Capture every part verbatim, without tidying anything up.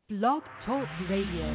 Blog Talk Radio.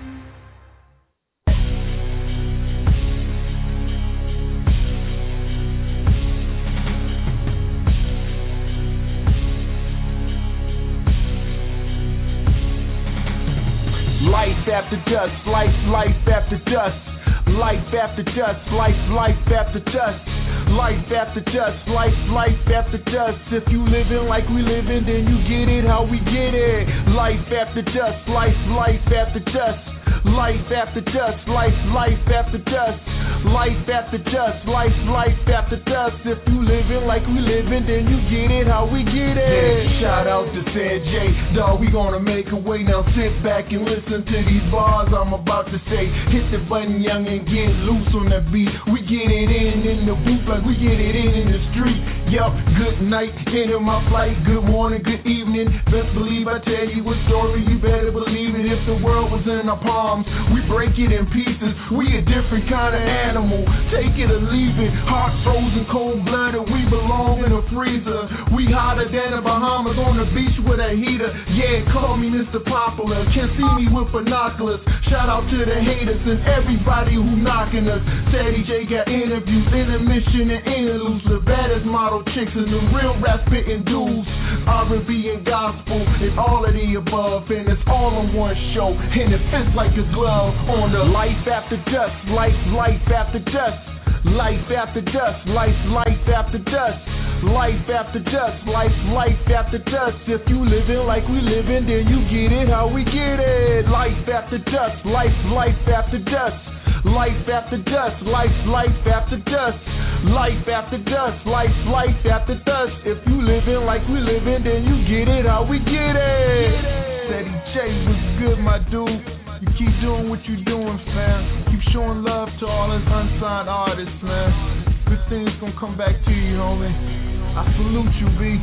Life after dust, life, life after dust. Life after dust, life, life after dust. Life after dust, life, life after dust. If you living like we living, then you get it how we get it. Life after dust, life, life after dust. Life after dust, life, life after dust. Life after dust, life, life after dust. If you living like we living, then you get it how we get it. Yeah, shout out to San J, dawg, we gonna make a way. Now sit back and listen to these bars I'm about to say. Hit the button, young, and get loose on the beat. We get it in in the booth like we get it in in the street. Yup, good night, into my flight. Good morning, good evening. Best believe I tell you a story, you better believe it. If the world was in our palms, we break it in pieces. We a different kind of animal. Take it or leave it. Heart frozen, cold blooded. We belong in a freezer. We hotter than the Bahamas on the beach with a heater. Yeah, call me Mister Popular. Can't see me with binoculars. Shout out to the haters and everybody who knocking us. Sadie J got interviews, intermission and interludes. The baddest model chicks and the real rap spitting dudes. R and B and gospel and all of the above, and it's all on one show, and it fits like a glove on the life after dust, life, life after dust. Life after dust, life, life after dust. Life after dust, life, life after dust. If you living like we living, then you get it how we get it. Life after dust, life, life after dust. Life after dust, life, life after dust. Life after dust, life, life after dust. If you living like we living, then you get it how we get it. Steady J was good, my dude. You keep doing what you doing, fam. Keep showing love to all us unsigned artists, man. Good things gonna come back to you, homie. I salute you, B.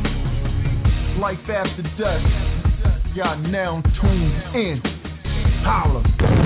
Life after dust. Y'all now tuned in. Holla.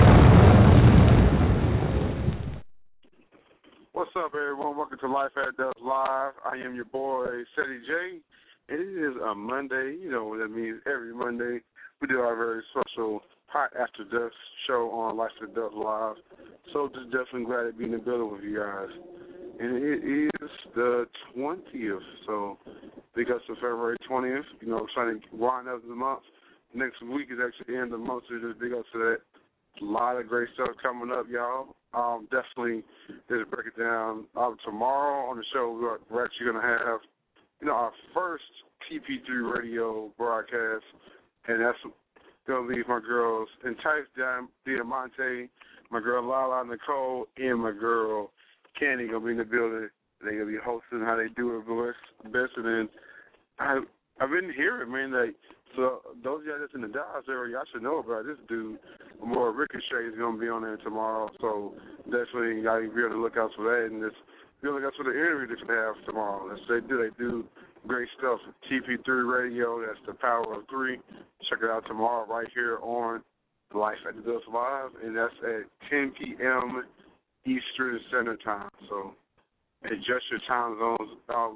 What's up, everyone? Welcome to Life at Dust Live. I am your boy, Steady J. And it is a Monday. You know what that means. Every Monday, we do our very special Hot After Dusk show on Life at Dust Live. So just definitely glad to be in the building with you guys. And it is the twentieth. So big ups to February twentieth. You know, trying to wind up the month. Next week is actually the end of the month, so just big ups to that. A lot of great stuff coming up, y'all. Um, definitely, just break it down. Um, tomorrow on the show, we're, we're actually going to have, you know, our first T P three radio broadcast, and that's going to leave my girls Entice Diamante, my girl Lala Nicole, and my girl Candy going to be in the building. They're going to be hosting how they do it best. And then I, I've been hearing, man, like, so those of y'all that's in the Dallas area, y'all should know about this dude. More Ricochet is going to be on there tomorrow. So definitely y'all be on the lookout for that. And just be on the lookout for the interview that they have tomorrow. That's what they do. They do great stuff. T P three Radio, that's the power of three. Check it out tomorrow right here on Life at the Dust Live. And that's at ten p.m. Eastern Standard Time. So adjust your time zones. Um,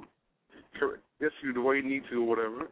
Yes, you the way you need to or whatever.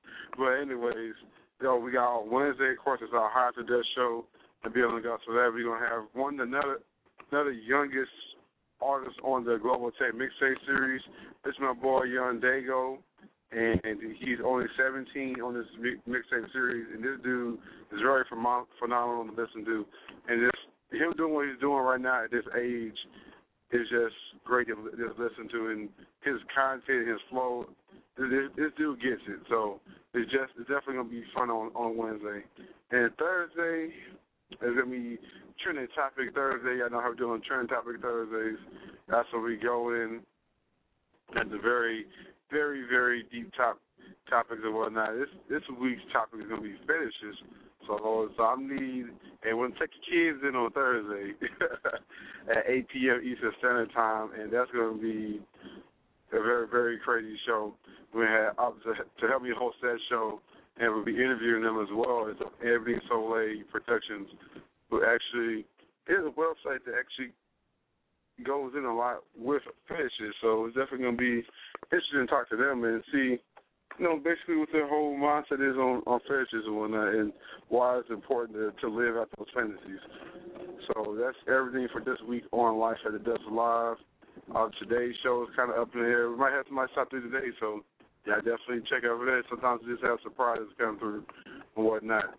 But anyways, yo, we got on Wednesday, of course, it's our High to Death show. And be on the lookout for that. We're going to have one another another youngest artist on the Global Tech Mixtape Series. It's my boy, Young Dago, and he's only seventeen on this mixtape series. And this dude is very phenomenal to listen to. And this, him doing what he's doing right now at this age is just great to just listen to, and his content, his flow, this, this dude gets it. So it's just it's definitely gonna be fun on, on Wednesday. And Thursday is gonna be trending topic Thursday. I know how we're doing trending topic Thursdays. That's where we go in at the very, very, very deep top topics and whatnot. This this week's topic is gonna be fetishes. So, so I need, and we're going to take the kids in on Thursday at eight p.m. Eastern Standard Time, and that's going to be a very, very crazy show. We have uh, to, to help me host that show, and we'll be interviewing them as well as Ebony Soleil Productions, who actually is a website that actually goes in a lot with fetishes. So it's definitely going to be interesting to talk to them and see you know, basically what their whole mindset is on, on fetishes and whatnot, and why it's important to, to live out those fantasies. So that's everything for this week on Life at the Dust Live. Uh, today's show is kind of up in the air. We might have somebody stop through today, so yeah, definitely check over there. Sometimes we just have surprises come through and whatnot.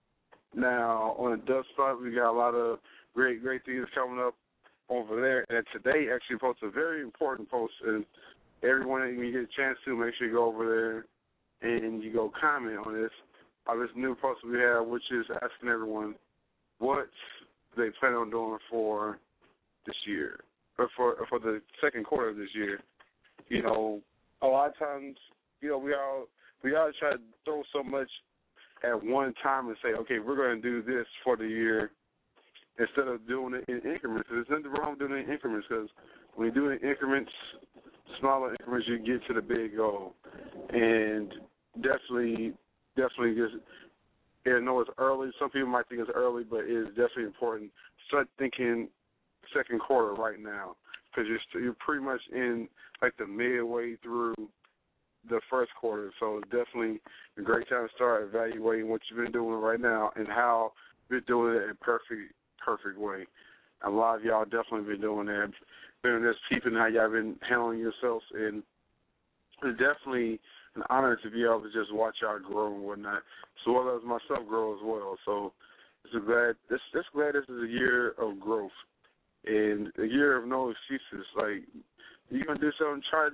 Now, on the Dust front, we got a lot of great, great things coming up over there. And today actually posted a very important post, and everyone, when you get a chance to, make sure you go over there and you go comment on this, on this new post we have, which is asking everyone what they plan on doing for this year, or for for the second quarter of this year. You know, a lot of times, you know, we all we all try to throw so much at one time and say, okay, we're going to do this for the year, instead of doing it in increments. There's nothing wrong with doing it in increments, because when you do it in increments, smaller increments, you get to the big goal. And definitely, definitely, just, I know it's early. Some people might think it's early, but it is definitely important. Start thinking second quarter right now, because you're, st- you're pretty much in like the midway through the first quarter. So it's definitely a great time to start evaluating what you've been doing right now and how you're doing it in a perfect, perfect way. A lot of y'all definitely been doing that. Been just keeping how y'all been handling yourselves, and it's definitely an honor to be able to just watch y'all grow and whatnot, as well as myself grow as well. So it's glad this just glad this is a year of growth and a year of no excuses. Like, you're gonna do something, try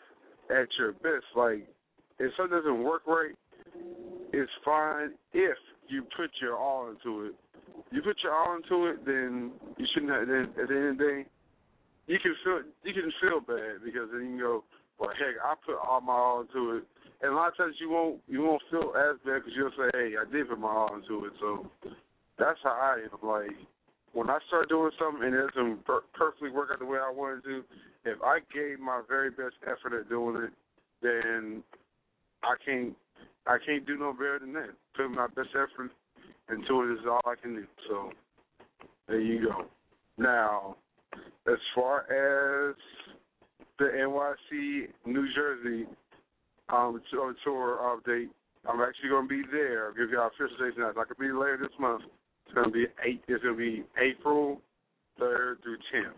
at your best. Like, if something doesn't work right, it's fine if you put your all into it. You put your all into it, then you shouldn't have. Then at the end of the day, you can feel you can feel bad, because then you can go, well, heck, I put all my all into it, and a lot of times you won't you won't feel as bad, because you'll say, hey, I did put my all into it. So that's how I am. Like, when I start doing something and it doesn't per- perfectly work out the way I wanted to, if I gave my very best effort at doing it, then I can't I can't do no better than that. Putting my best effort into it is all I can do. So there you go. Now, as far as the N Y C New Jersey um, tour update, I'm actually going to be there. I'll give you our official dates now. I could be later this month. It's going to be eight. It's going to be April third through tenth.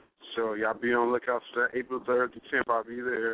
So y'all be on the lookout for that. April third through tenth, I'll be there.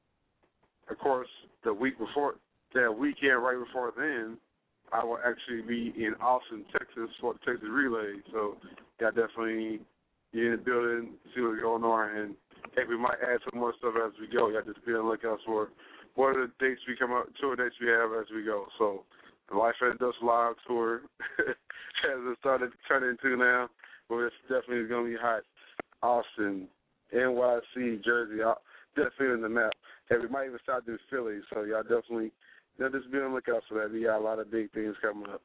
Of course, the week before, that weekend right before then, I will actually be in Austin, Texas for the Texas Relay. So y'all definitely get in the building, see what's going on, and heck, we might add some more stuff as we go. Y'all just be on the lookout for what are the dates we come up, tour dates we have as we go. So the Life at the Dust Live tour has it started to turn into now, but it's definitely going to be hot. Austin, N Y C, Jersey, definitely in the map. And we might even start doing Philly, so y'all definitely, you know, just be on the lookout for that. We got a lot of big things coming up.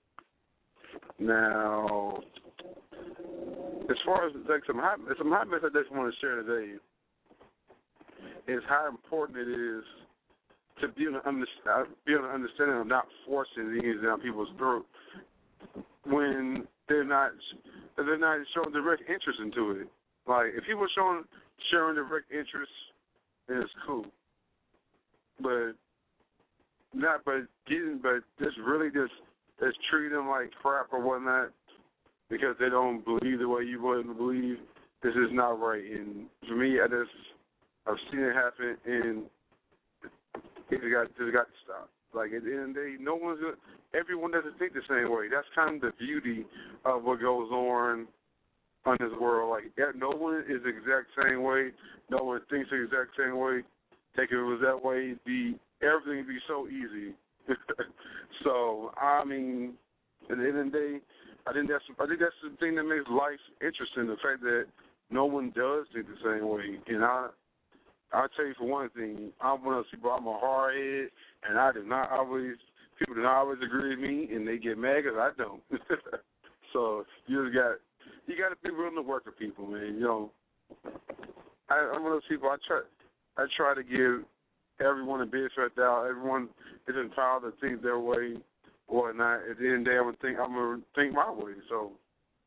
Now, as far as like some hot, some hot mess I just want to share today is how important it is to be on an be on an understanding of not forcing things down people's throat when they're not they're not showing direct interest into it. Like, if people are showing showing direct interest, then it's cool. But not but getting but just really just just treating them like crap or whatnot because they don't believe the way you wouldn't believe, this is not right. And for me, I just I've seen it happen, and it got it got to stop. Like, at the end of the day, no one's gonna, everyone doesn't think the same way. That's kind of the beauty of what goes on on this world. Like, no one is the exact same way. No one thinks the exact same way. Think if it was that way, it'd be everything would be so easy. So, I mean, at the end of the day, I think that's I think that's the thing that makes life interesting. The fact that no one does think the same way. And I, I'll tell you for one thing, I'm one of those people. I'm a hardhead, and I do not always people do not always agree with me, and they get mad because I don't. So you just got you got to be willing to work with people, man. You know, I, I'm one of those people. I try I try to give everyone a bit of doubt. Everyone is entitled to think their way or not. At the end of the day, I'm gonna think I'm gonna think my way. So,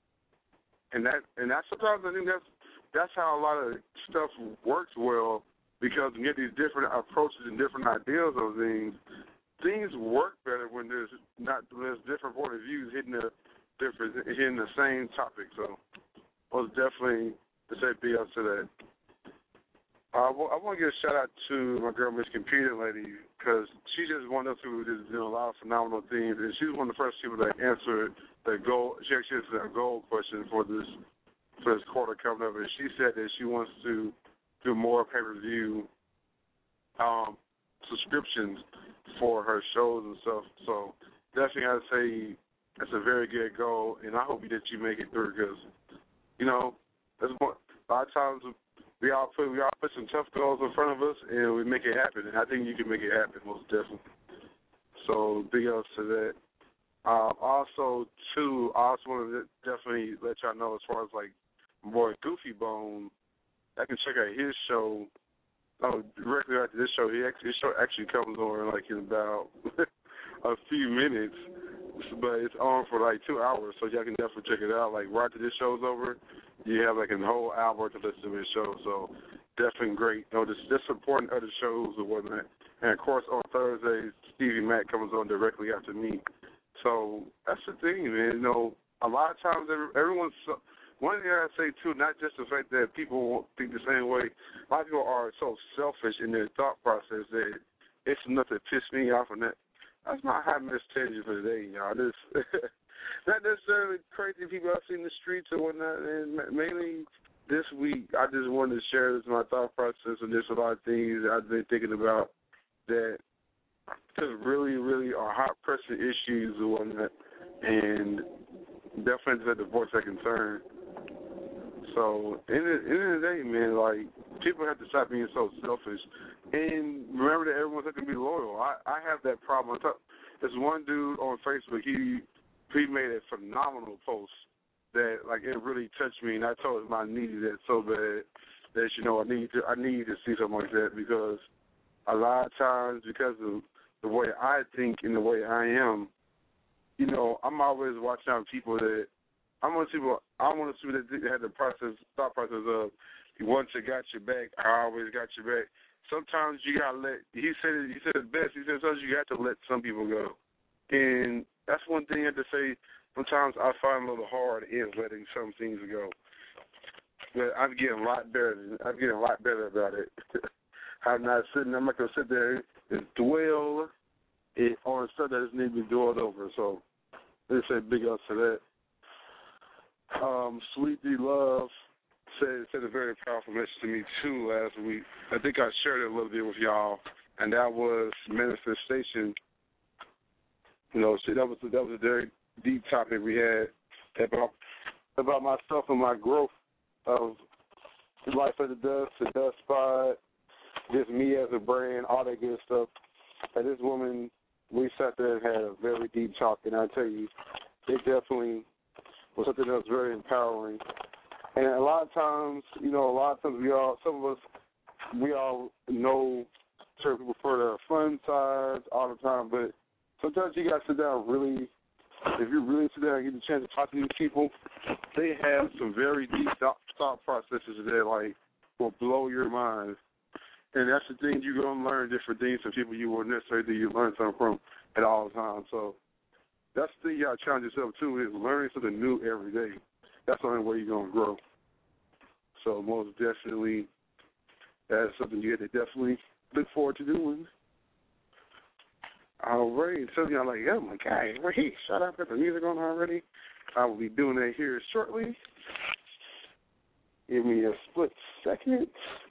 and that and that sometimes I think that's that's how a lot of stuff works well because when you get these different approaches and different ideas of things, things work better when there's not there's different point of views hitting the different hitting the same topic. So I was definitely to say big up to that. Uh, well, I want to give a shout out to my girl, Miss Computer Lady, because she just one of those people who's doing a lot of phenomenal things, and she was one of the first people that answered the goal. She actually answered a goal question for this for this quarter coming up, and she said that she wants to do more pay-per-view um, subscriptions for her shows and stuff. So definitely, I'd say that's a very good goal, and I hope that you make it through because you know, there's more, a lot of times. We all put we all put some tough goals in front of us, and we make it happen. And I think you can make it happen, most definitely. So big ups to that. Um, also, too, I also want to definitely let y'all know as far as like my boy Goofy Bone, I can check out his show. Oh, directly after this show, he actually, his show actually comes on like in about a few minutes, but it's on for like two hours, so y'all can definitely check it out. Like right after this show's over, you have like a whole hour to listen to his show, so definitely great. You know, just, just supporting other shows or whatnot. And of course, on Thursdays, Stevie Mack comes on directly after me. So that's the thing, man. You know, a lot of times everyone's. One thing I say too, not just the fact that people won't think the same way. A lot of people are so selfish in their thought process that it's enough to piss me off, and that that's my high message for today, y'all. This not necessarily crazy people I've seen in the streets or whatnot, and mainly this week I just wanted to share this my thought process, and there's a lot of things that I've been thinking about that just really, really are hot pressing issues or whatnot, and definitely just at the voice of concern. So, in the end of the day, man, like, people have to stop being so selfish. And remember that everyone's not going to be loyal. I, I have that problem. There's one dude on Facebook, he he made a phenomenal post that, like, it really touched me. And I told him I needed it so bad that, you know, I need to I need to see something like that because a lot of times, because of the way I think and the way I am, you know, I'm always watching out people that, I want to see what I want to see that they had the process, thought process of once I got your back, I always got your back. Sometimes you gotta let. He said it, he said it best. He said sometimes you got to let some people go, and that's one thing I have to say. Sometimes I find a little hard is letting some things go, but I'm getting a lot better. I'm getting a lot better about it. I'm not sitting. I'm not gonna sit there and dwell on stuff that doesn't need to be dwelled over. So let's say big ups to that. Um, Sweet D Love said said a very powerful message to me too last week. I think I shared it a little bit with y'all, and that was manifestation. You know, that was that was a very deep topic we had about about myself and my growth of Life at the Dust, the Dust Spot, just me as a brand, all that good stuff. And this woman, we sat there and had a very deep talk, and I tell you, it definitely was something that was very empowering. And a lot of times, you know, a lot of times we all, some of us, we all know certain people for the fun sides all the time, but sometimes you got to sit down really, if you really sit down and get the chance to talk to these people, they have some very deep thought, thought processes that, like, will blow your mind. And that's the thing, you're going to learn different things from people you wouldn't necessarily think you learn something from at all times. So that's the thing you got to challenge yourself, too, is learning something new every day. That's the only way you're going to grow. So most definitely, that's something you have to definitely look forward to doing. All right. So y'all like, oh, my God, wait, shut up, got the music on already. I will be doing that here shortly. Give me a split second.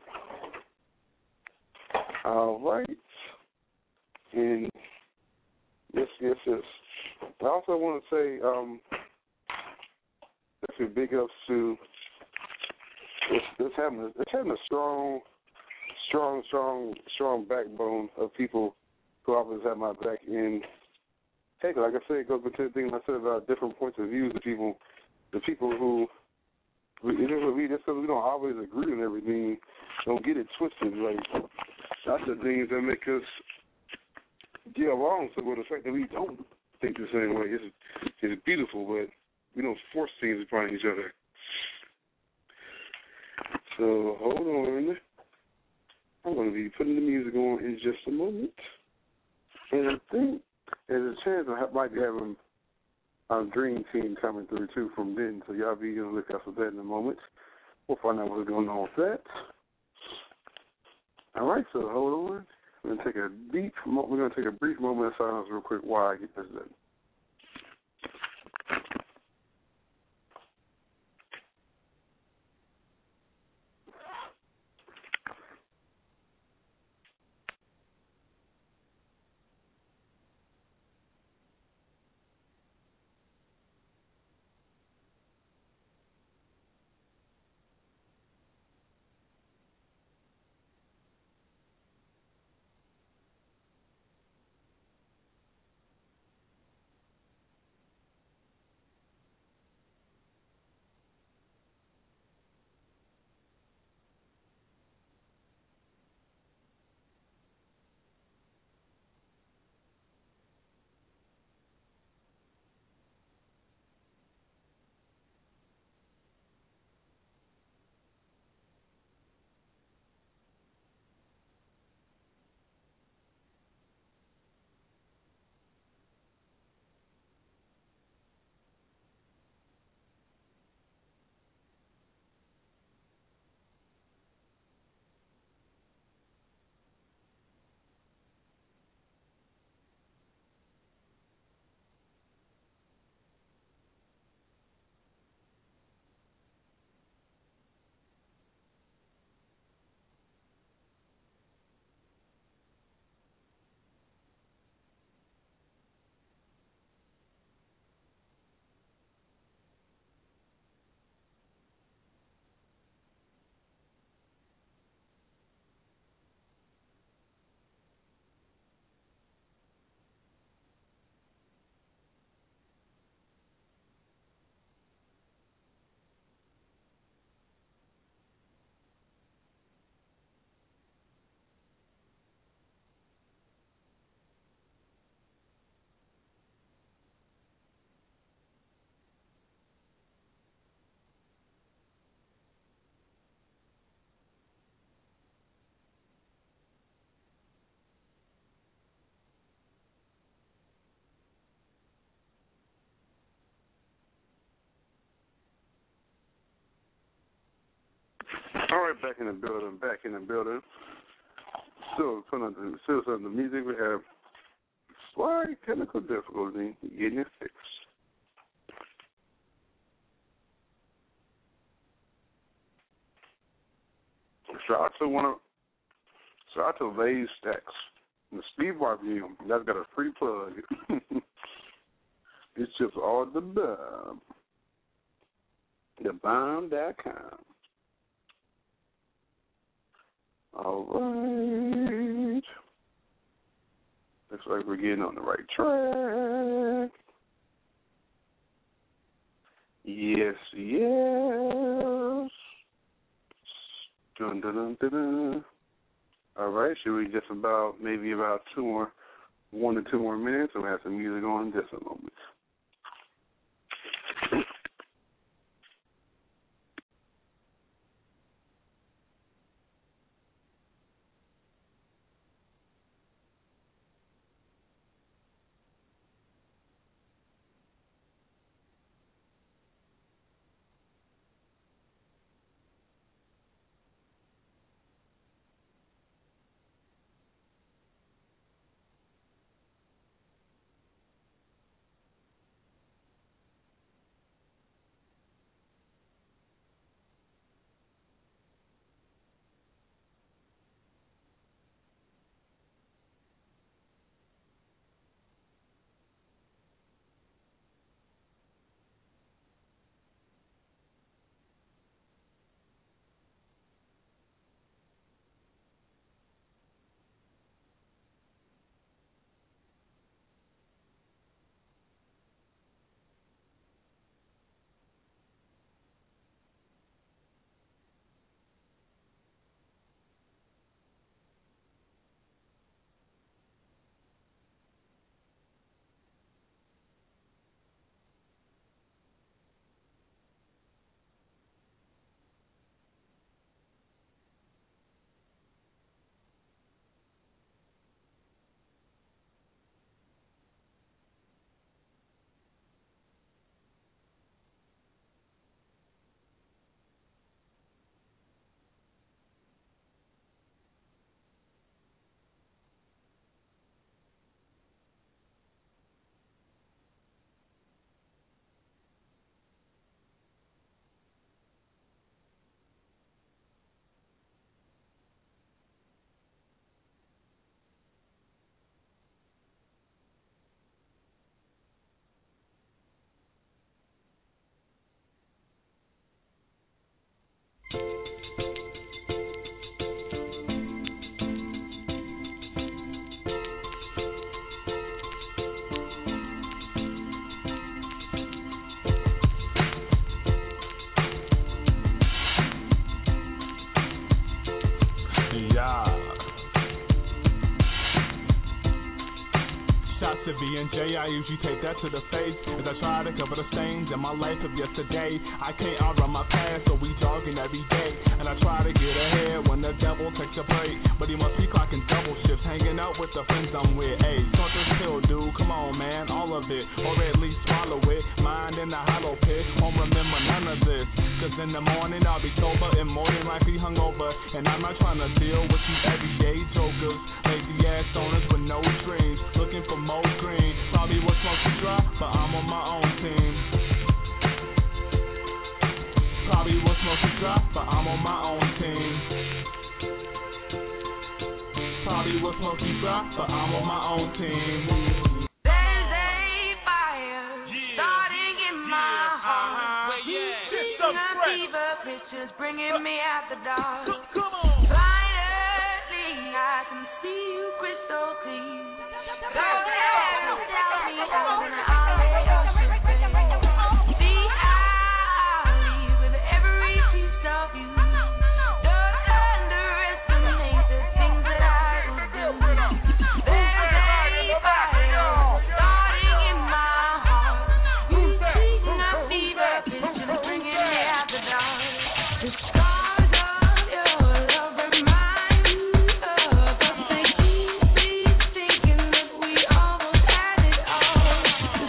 All right. And yes, yes, yes. I also want to say, um, definitely big ups to it's, it's having a, it's having a strong, strong, strong, strong backbone of people who always have my back. And hey, like I said, it goes back to the thing I said about different points of view. The people, the people who we, we just because we don't always agree on everything, don't get it twisted. Like that's the things that make us get along. So with the fact that we don't think the same way, it's, it's beautiful, but we don't force things upon each other. So hold on. I'm going to be putting the music on in just a moment. And I think there's a chance I might be having our dream team coming through, too, from then. So y'all be on the lookout for that in a moment. We'll find out what's going on with that. All right, so hold on. We're going to take a deep, mo- we're going to take a brief moment of silence real quick while I get this done. All right, back in the building, back in the building. Still putting on the, still on the music. We have slight technical difficulty getting it fixed. Shout out to one of, shout out to Lays Stacks, the Steve Harvey. That's got a free plug. It's just all the bomb, the bomb dot com. All right. Looks like we're getting on the right track. Yes, yes. Dun, dun, dun, dun, dun. All right, should we just about, maybe about two more, one to two more minutes, and we'll have some music on in just a moment. and J, I usually take that to the face as I try to cover the stains in my life of yesterday. I can't outrun my past, so we jogging every day, and I try to get ahead when the devil takes a break, but he must be clocking double shifts, hanging out with the friends I'm with. Hey, talk this pill, dude, come on, man, all of it, or at least swallow it. Mind in the hollow pit, won't remember none of this, cause in the morning I'll be sober and more than likely hungover, and I'm not trying to deal with you everyday jokers, lazy ass owners with no dreams, looking for more green. Probably was supposed to drop, but I'm on my own team. Probably was supposed to drop, but I'm on my own team. Probably was supposed to drop, but I'm on my own team. There's a fire starting in my heart. Seeing a fever pictures bringing me out the dark. Finally, I can see you crystal clear. Go ahead and tell me how and I'll lay your shit bare. See, I'll leave with every piece of you. Don't underestimate the things that I will do. There's a fire starting in my heart. Seeing a fever picture bringing me out the dark. The scars of your love remind me of us. They keep me thinking that we almost had it all.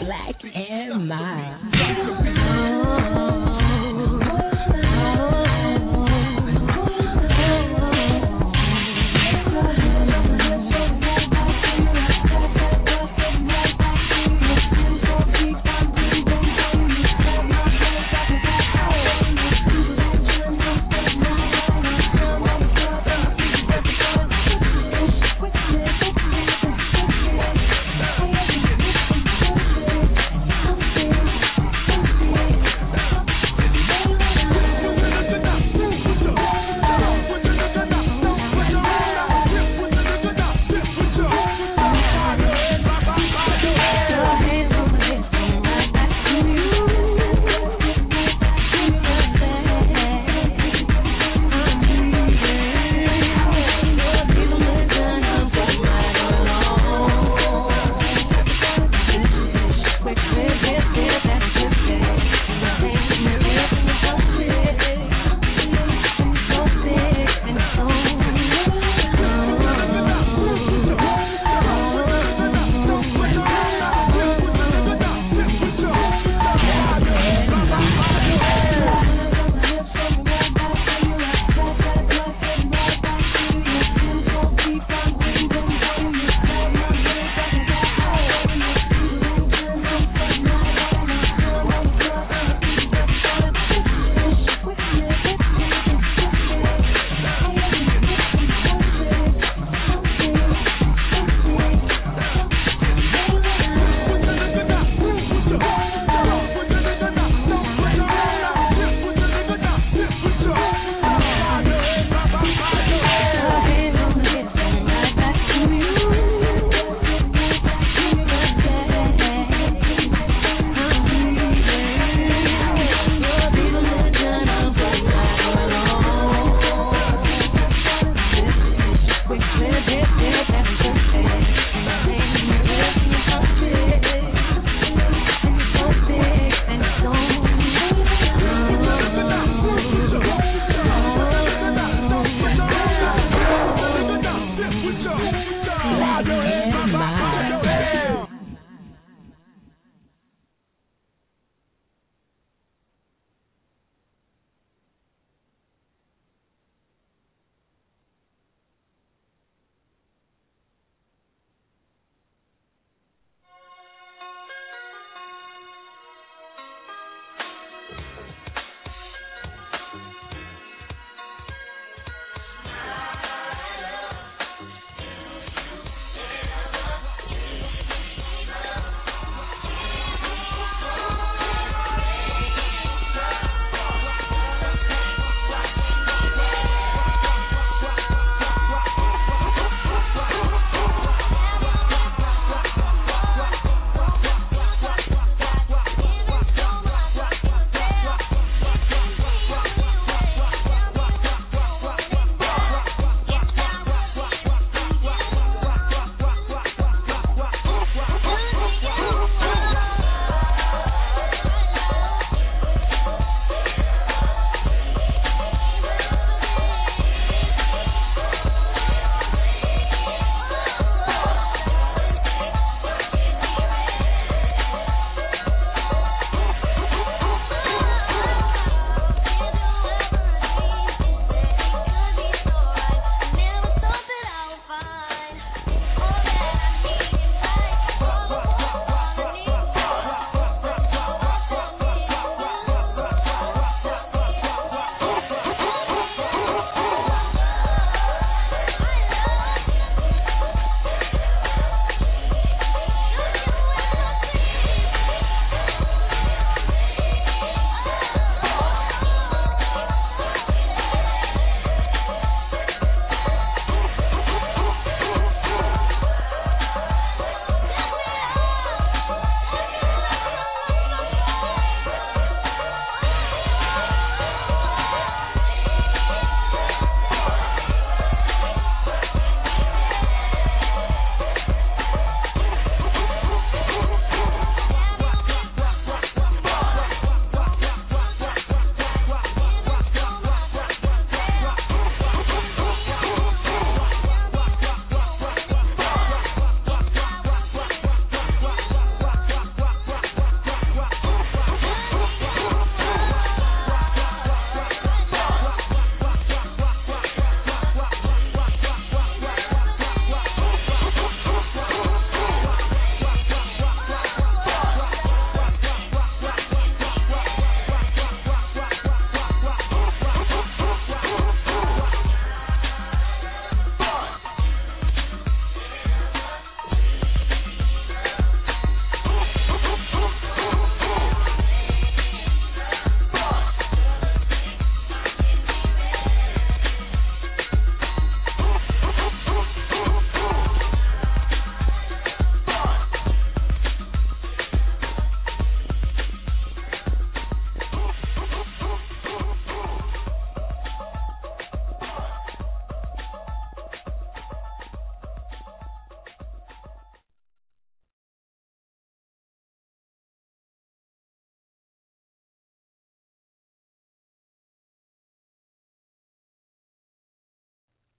Black and Mild.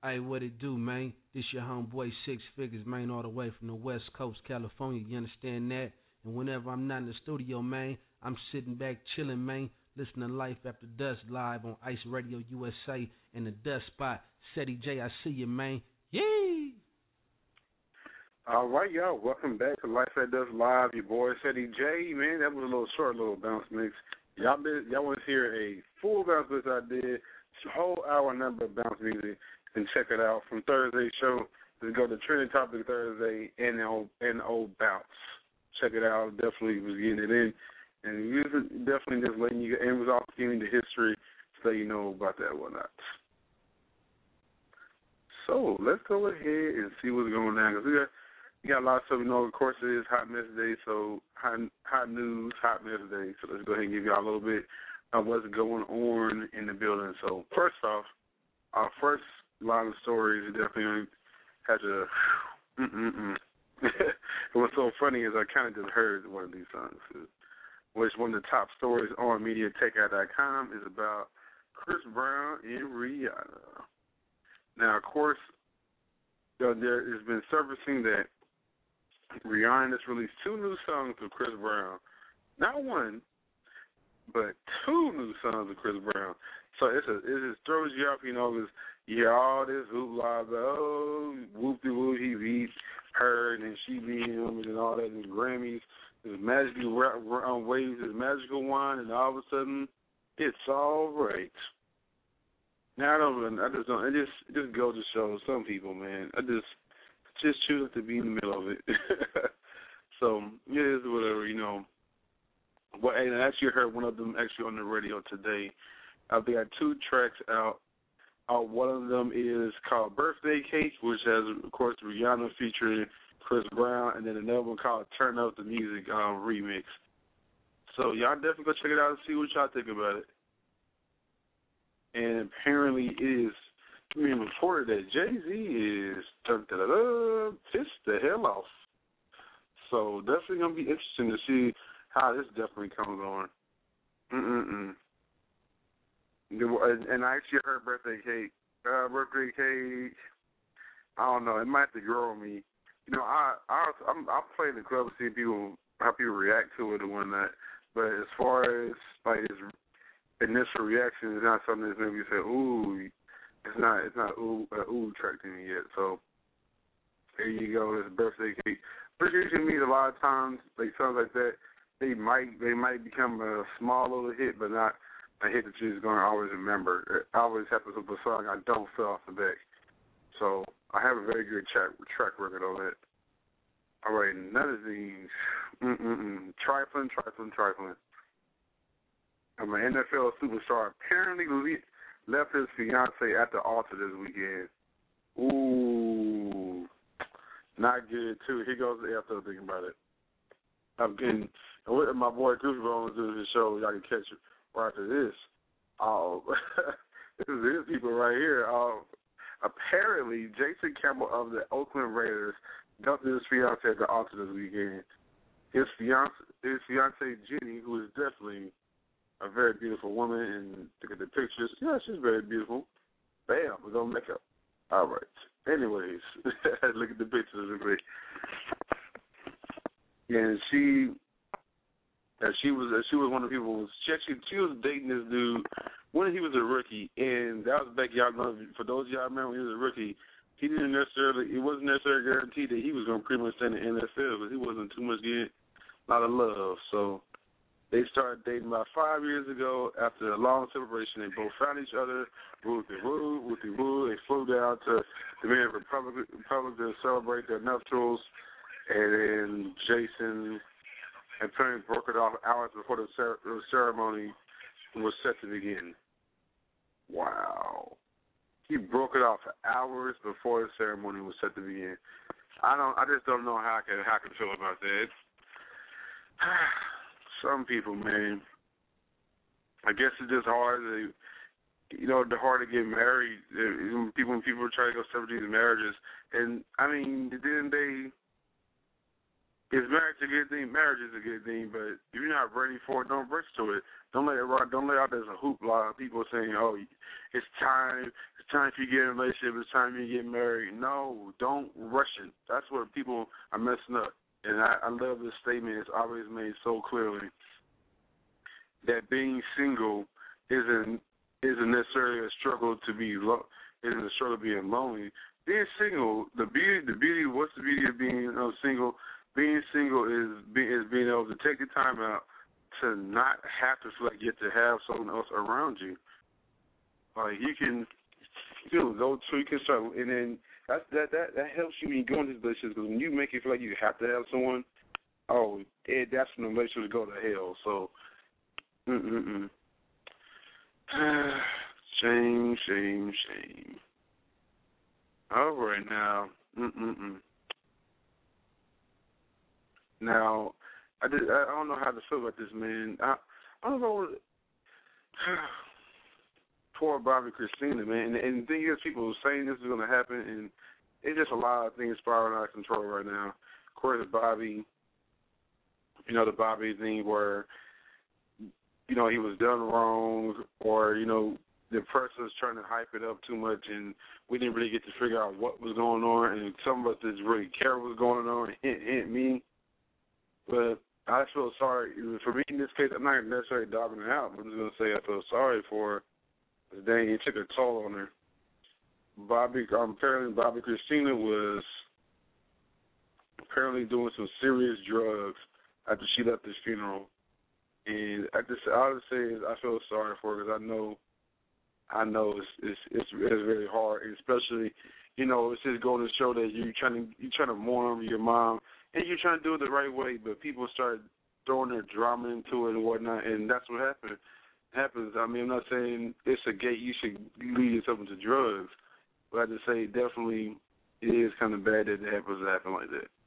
Hey, what it do, man? This your homeboy Six Figures, man, all the way from the West Coast, California. You understand that? And whenever I'm not in the studio, man, I'm sitting back chilling, man, listening to Life After Dusk live on Ice Radio U S A and the Dust Spot. Ceddy J, I see you, man. Yee! All right, y'all. Welcome back to Life After Dusk live. Your boy Ceddy J, man. That was a little short, little bounce mix. Y'all, been, y'all want to hear a full bounce mix I did? It's a whole hour number of bounce music. And check it out from Thursday's show. Let's go to Trending Topic Thursday and the old, and the old bounce. Check it out. Definitely was getting it in. And we was definitely just letting you, and it was also giving the history so you know about that and whatnot. So let's go ahead and see what's going on. Because we got, we got a lot of stuff. You know, of course, it is Hot Mess Day, so hot, hot news, Hot Mess Day. So let's go ahead and give y'all a little bit of what's going on in the building. So first off, our first line of stories definitely had to. Mm-mm-mm. And what's so funny is I kind of just heard one of these songs, which one of the top stories on MediaTakeout dot com is about Chris Brown and Rihanna. Now, of course, you know, there has been surfacing that Rihanna has released two new songs with Chris Brown. Not one, but two new songs with Chris Brown. So it's a, it just throws you off, you know, because you hear all this hoopla about, oh, whoop-de-whoop, he beat her, and then she beat him, and all that, and Grammys, this magical um, waves, this magical wine, and all of a sudden, it's all right. Now, I don't, I just don't, it just, it just goes to show some people, man, I just, just choose to be in the middle of it. So, it is whatever, you know. Well, and I actually heard one of them actually on the radio today. Uh, they got two tracks out. Uh, one of them is called Birthday Cake, which has, of course, Rihanna featuring Chris Brown, and then another one called Turn Up the Music um, remix. So y'all definitely go check it out and see what y'all think about it. And apparently it is being reported that Jay-Z is da-da-da-da, pissed the hell off. So definitely going to be interesting to see how this definitely comes on. Mm-mm-mm. And I actually heard Birthday Cake. Uh, birthday Cake, I don't know, it might have to grow on me. You know, I, I, I'm, I play in the club to see people, how people react to it and whatnot. But as far as, like, his initial reaction is not something that's maybe say, ooh, it's not, it's not ooh, uh, ooh track to me yet. So, there you go, this Birthday Cake. Birthday Cake to me, a lot of times, like, songs like that, they might, they might become a small little hit, but not a hit that you're going to always remember. It always happens with a song I don't feel off the back. So I have a very good track, track record on that. All right, none of these. Mm-mm-mm. Trifling, trifling, trifling. I'm an N F L superstar apparently le- left his fiancée at the altar this weekend. Ooh. Not good, too. Here goes the after thinking about it. I'm getting, with my boy Goofy Bones doing his show, y'all can catch it. Right after this, uh, this is his people right here. Uh, apparently, Jason Campbell of the Oakland Raiders dumped his fiancée at the altar this weekend. His fiance, his fiancée Jenny, who is definitely a very beautiful woman, and look at the pictures. Yeah, she's very beautiful. Bam, we're gonna make up. All right. Anyways, look at the pictures real quick. And she. Uh, she was uh, she was one of the people. She actually she was dating this dude when he was a rookie, and that was back. Y'all know, for those of y'all remember when he was a rookie, he didn't necessarily. It wasn't necessarily guaranteed that he was going to pretty much stay in the N F L because he wasn't too much getting a lot of love. So they started dating about five years ago. After a long separation, they both found each other. Wooty woo, wooty woo. They flew down to the Dominican Republic, Republic to celebrate their nuptials, and then Jason. And apparently broke it off hours before the ceremony was set to begin. Wow. He broke it off hours before the ceremony was set to begin. I don't. I just don't know how I can how I can feel about that. Some people, man. I guess it's just hard to, you know, the hard to get married. People when people try to go separate these marriages, and I mean, didn't they? is marriage a good thing? Marriage is a good thing, but if you're not ready for it, don't rush to it. Don't let it rock. Don't let out there's a hoopla of people saying, "Oh, it's time. It's time for you to get in a relationship. It's time for you to get married." No, don't rush it. That's where people are messing up. And I, I love this statement. It's always made so clearly that being single isn't isn't necessarily a struggle to be lo- isn't a struggle to being lonely. Being single, the beauty, the beauty. What's the beauty of being you know, single? Being single is be, is being able to take the time out to not have to feel like you get to have someone else around you. Like you can, you know, go so you can start, and then that that that, that helps you when you go into this relationship because when you make it feel like you have to have someone, oh, it, that's when the relationship go to hell. So, mm mm mm. Shame, shame, shame. All right now, mm mm mm. Now, I did. I don't know how to feel about this, man. I, I don't know. Poor Bobby Christina, man. And, and the thing is, people are saying this is going to happen, and it's just a lot of things spiraling out of control right now. Of course, Bobby, you know, the Bobby thing where, you know, he was done wrong, or, you know, the press was trying to hype it up too much, and we didn't really get to figure out what was going on, and some of us didn't really care what was going on, and hint, hint me. But I feel sorry. For me in this case, I'm not necessarily dogging it out. I'm just going to say I feel sorry for her. Dang, it took a toll on her. Bobby, um, apparently Bobby Christina was apparently doing some serious drugs after she left this funeral. And I just, all I would say is I feel sorry for her because I know, I know it's, it's it's it's very hard, and especially, you know, it's just going to show that you're trying to you're trying to mourn your mom. And you're trying to do it the right way, but people start throwing their drama into it and whatnot, and that's what happened. happens. I mean, I'm not saying it's a gate you should lead yourself into drugs, but I just say definitely it is kind of bad that it happens to happen like that.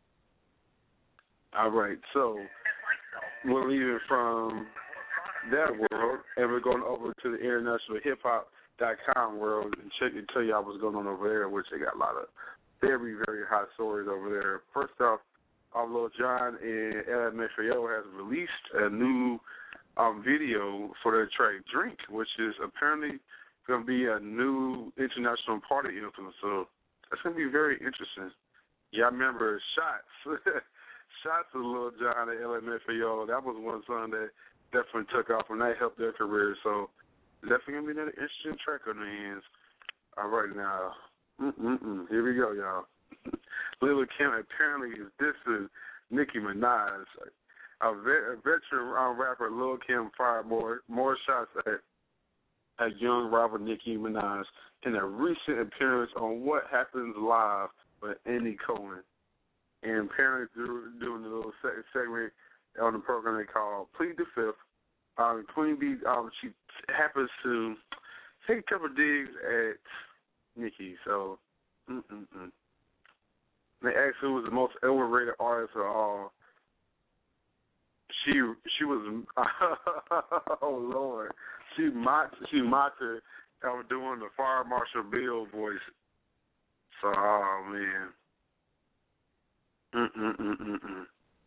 All right, so we're leaving from that world, and we're going over to the international hip hop dot com world and check and tell y'all what's going on over there, which they got a lot of very, very hot stories over there. First off, um, Lil Jon and L M F A O has released a new um, video for their track Drink, which is apparently going to be a new international party anthem. So that's going to be very interesting. Y'all remember Shots. Shots of Lil Jon and L M F A O. That was one song that definitely took off and that helped their career. So definitely going to be another interesting track on their hands. All right, now. Mm-mm-mm. Here we go, y'all. Lil Kim apparently is dissing Nicki Minaj. A, vet, a veteran uh, rapper, Lil Kim, fired more more shots at a young rival Nicki Minaj in a recent appearance on What Happens Live with Andy Cohen. And apparently doing a little segment on the program they call Plead the Fifth. Um, Queen Bee, um, she happens to take a couple of digs at Nicki, so mm-mm-mm. They asked who was the most overrated artist of all. She she was oh Lord, she mocked she mocked her um, doing the Fire Marshal Bill voice. So oh man, mm-mm-mm-mm-mm.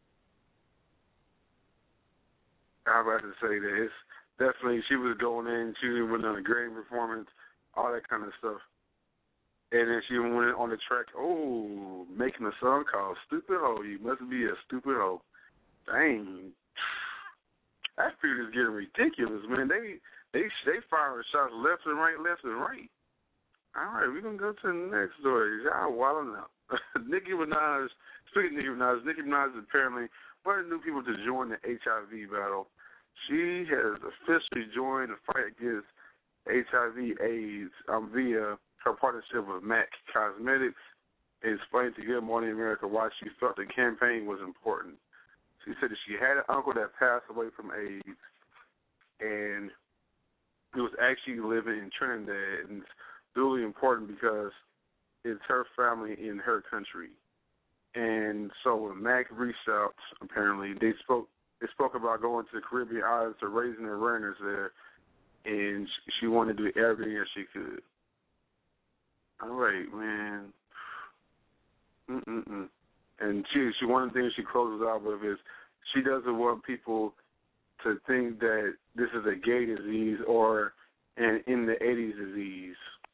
I'm about to say that it's definitely she was going in, she went on a great performance, all that kind of stuff. And then she went on the track, oh, making a song called Stupid Hoe. You must be a stupid hoe. Dang. That feud is getting ridiculous, man. They they they firing shots left and right, left and right. All right, we're going to go to the next story. Y'all wilding out. Nicki Minaj, speaking of Nicki Minaj, Nicki Minaj is apparently one of the new people to join the H I V battle. She has officially joined the fight against H I V AIDS um, via her partnership with MAC Cosmetics, and explained to Good Morning America why she felt the campaign was important. She said that she had an uncle that passed away from AIDS, and he was actually living in Trinidad, and it's really important because it's her family in her country. And so when MAC reached out, apparently, they spoke they spoke about going to the Caribbean islands to raising awareness there, and she wanted to do everything that she could. All right, man. Mm-mm-mm. And she, she one of the things she closes out with is she doesn't want people to think that this is a gay disease or an in the eighties disease.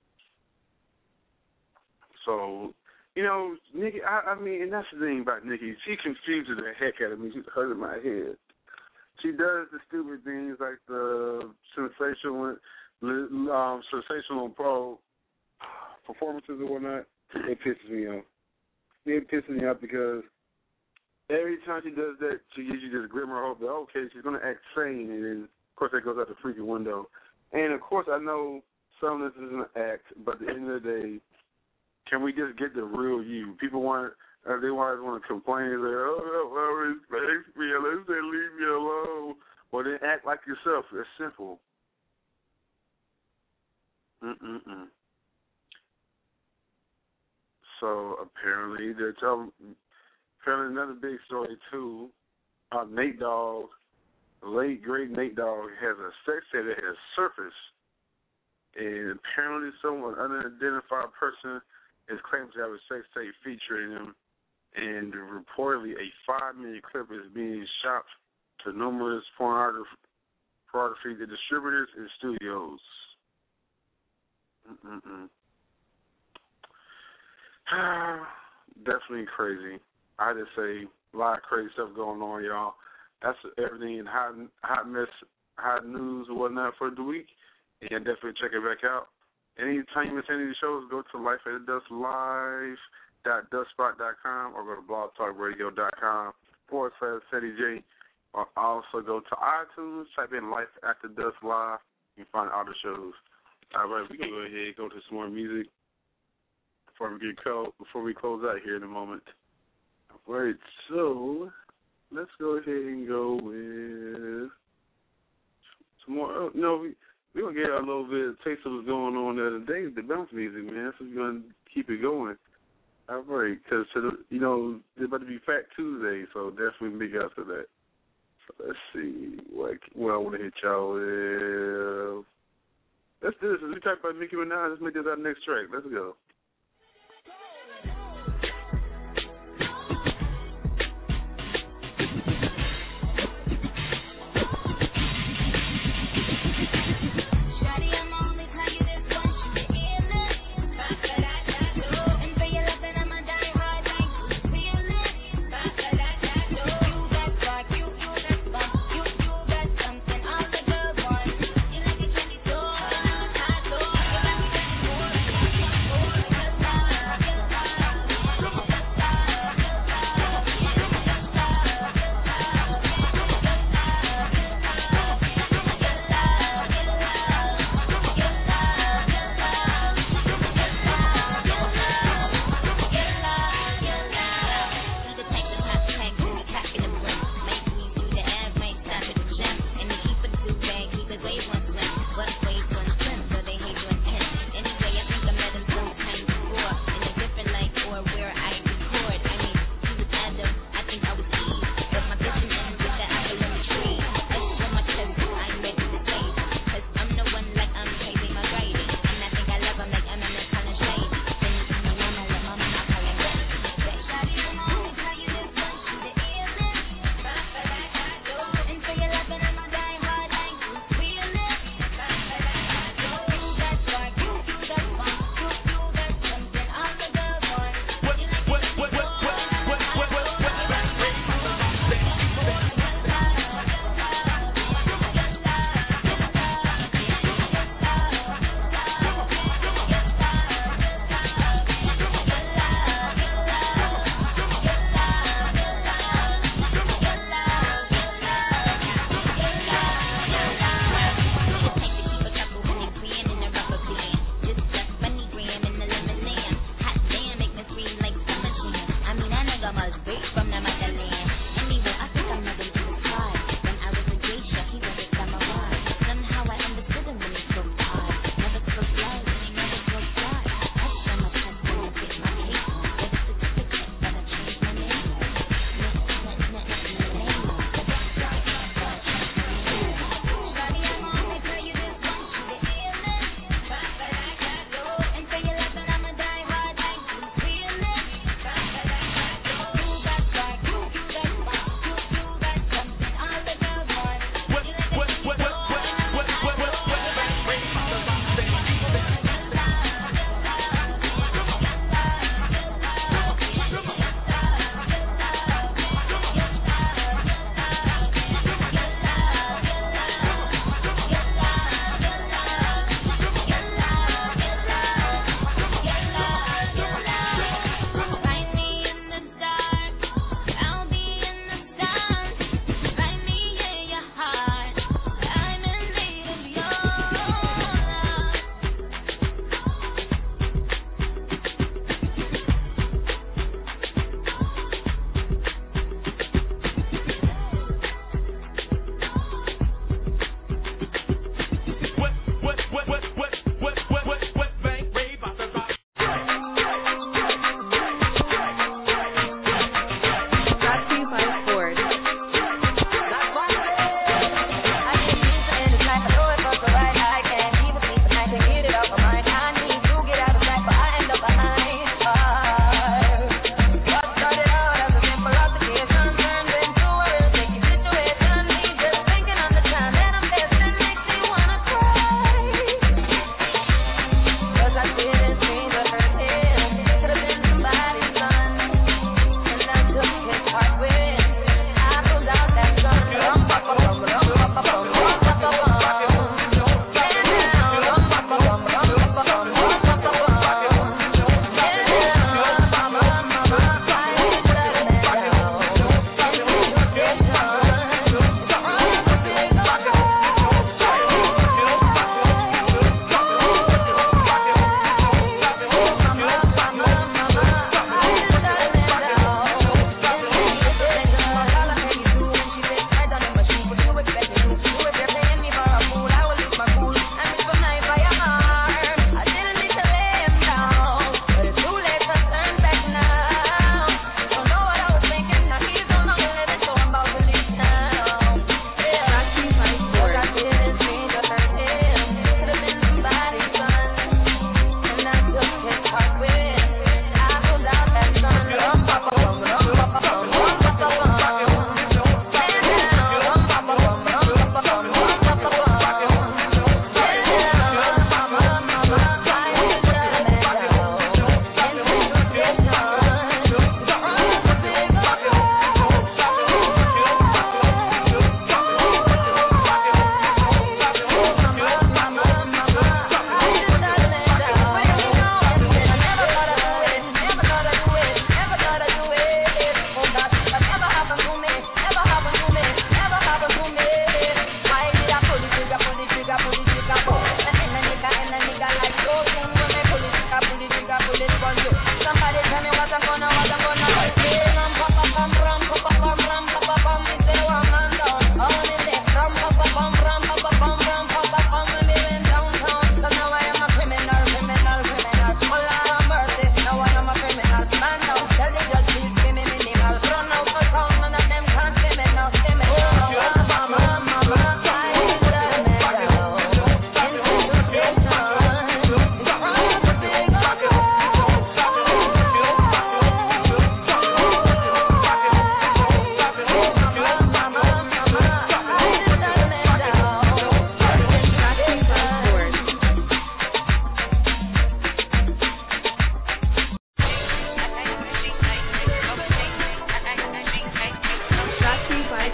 So, you know, Nikki, I, I mean, and that's the thing about Nikki. She confuses the heck out of me. She's hurting my head. She does the stupid things like the sensational, um, sensational pro performances and whatnot. It pisses me off. It pisses me off because every time she does that, she gives you this glimmer of hope that, okay, she's going to act sane, and then, of course, that goes out the freaking window. And, of course, I know some of this is an act, but at the end of the day, can we just get the real you? People want, uh, they always want to complain, say, oh, no, respect me, let's say leave me alone. Well, then act like yourself. It's simple. Mm-mm-mm. So, apparently, they're telling, apparently another big story, too. Uh, Nate Dogg, late, great Nate Dogg, has a sex tape that has surfaced. And apparently someone, unidentified person, is claiming to have a sex tape featuring him. And reportedly a five-minute clip is being shot to numerous pornography, pornography the distributors and studios. Mm-mm-mm. Definitely crazy. I just say a lot of crazy stuff going on, y'all. That's everything in hot, hot mess, hot news and whatnot for the week. And definitely check it back out. Anytime you miss any of the shows, go to life at the dust live dot dustspot dot com or go to blog talk radio dot com forward slash Ceddy J. Or also go to iTunes, type in Life After Dusk Live. You can find all the shows. All right, we can go ahead and go to some more music before we get co- before we close out here in a moment. All right, so let's go ahead and go with some more. Oh, no, we we gonna get a little bit of taste of what's going on the other day. The bounce music, man. So we're gonna keep it going. All right, because you know it's about to be Fat Tuesday, so definitely big out to that. So let's see what what I want to hit y'all with. Let's do this. As we talk about Nicki Minaj, let's make this our next track. Let's go. Thank you.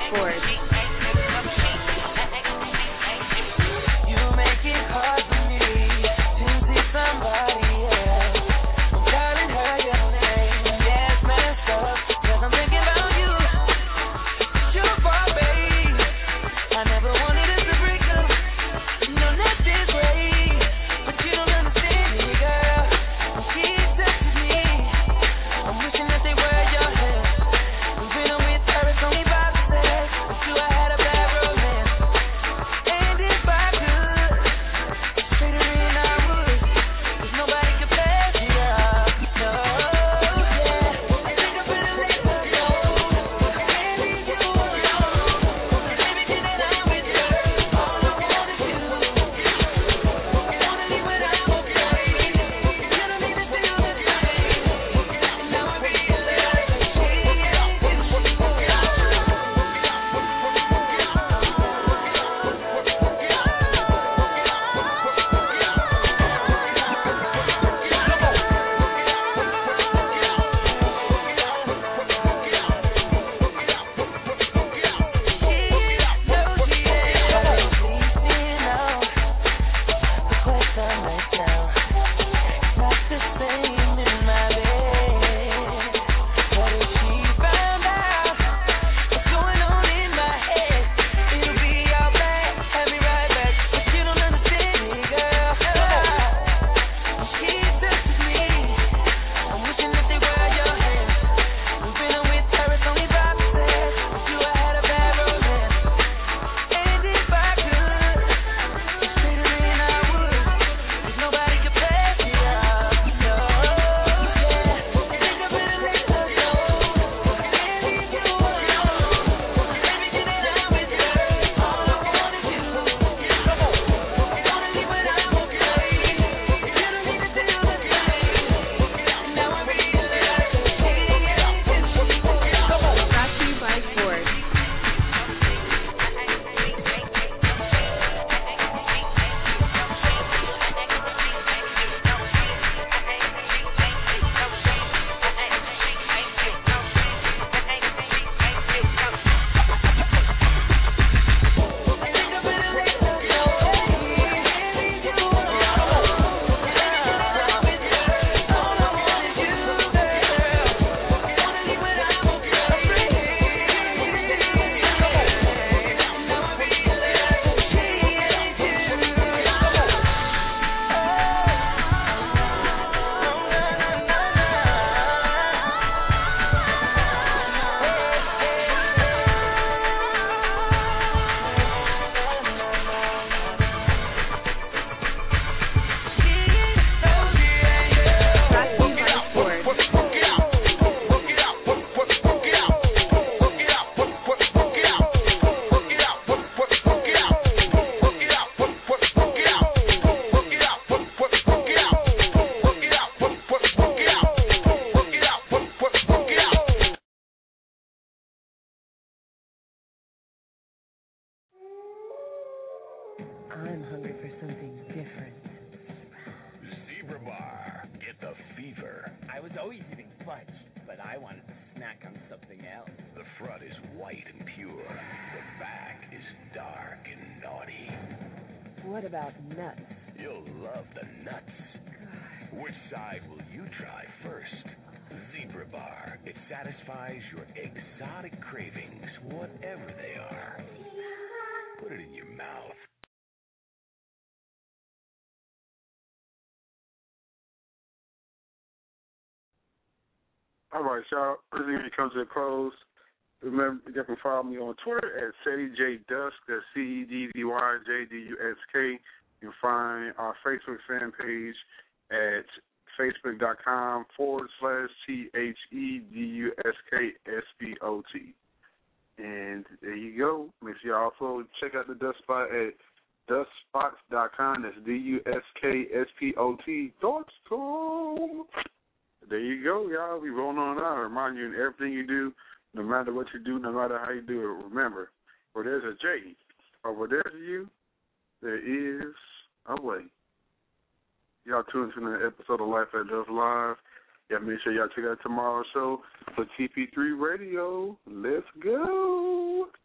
Ford. You make it hard for me to see somebody else. I'm calling her your name. Yeah, it's messed up, 'cause I'm thinking about you. Your fault, babe. I never wanted us to break up. No, not this way. But you don't understand me, girl. When she touches me, I'm wishing that they were your hands. When I'm with her, it's only five percent. But you, I had a bad romance. And if I could, straight her in, I would. 'Cause nobody could pass me up. No, yeah. I think I'm gonna let her go. And leave you alone. Baby, can I die with her? All I want is you. Wanna leave when I'm okay. You don't need to feel the same. Now I realize that she ain't you. I'm hungry for something different. Zebra Bar. Get the fever. I was always eating fudge, but I wanted to snack on something else. The front is white and pure. The back is dark and naughty. What about nuts? You'll love the nuts. Which side will you try first? Zebra Bar. It satisfies your exotic cravings, whatever they are. Put it in your mouth. All right, y'all. Everything comes to a close. Remember, you can follow me on Twitter at Ceddy J Dusk. That's C E D D Y J D U S K. You can find our Facebook fan page at facebook.com forward slash T H E D U S K S P O T. And there you go. Make sure you also check out the Dust Spot at dust spots dot com. That's D U S K S P O T dot com. There you go, y'all. We rolling on out. Remind you in everything you do, no matter what you do, no matter how you do it, remember, where there's a J, or where there's a U, there is a way. Y'all tune into the episode of Life at Dusk Live. Y'all make sure y'all check out tomorrow's show for T P three Radio. Let's go.